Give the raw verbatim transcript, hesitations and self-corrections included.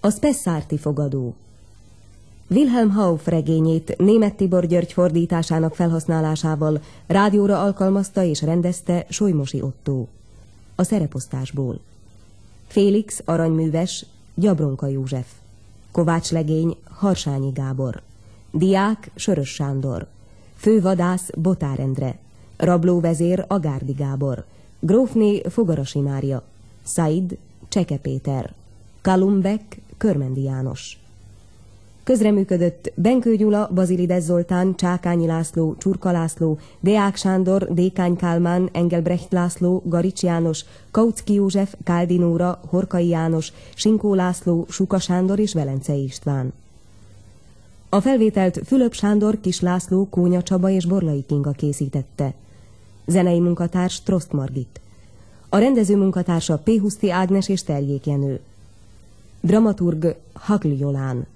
A Spessarti fogadó. Wilhelm Hauff regényét Németh Tibor György fordításának felhasználásával rádióra alkalmazta és rendezte Solymosi Ottó. A szereposztásból: Félix aranyműves, Gyabronka József; Kovács legény, Harsányi Gábor; diák, Sörös Sándor; fővadász, Botár Endre; rablóvezér, Agárdi Gábor; grófné, Fogarasi Mária; Said, Cseke Péter; Kalumbek, Körmendi János. Közreműködött Benkő Gyula, Bazilides Zoltán, Csákányi László, Csurka László, Deák Sándor, Dékány Kálmán, Engelbrecht László, Garics János, Kautsky József, Káldi Nóra, Horkai János, Sinkó László, Suka Sándor és Velencei István. A felvételt Fülöp Sándor, Kis László, Kónya Csaba és Borlai Kinga készítette. Zenei munkatárs Trost Margit. A rendező munkatársa P. Huszti Ágnes és Terjék Jenő. Dramaturg Hagl Jolán.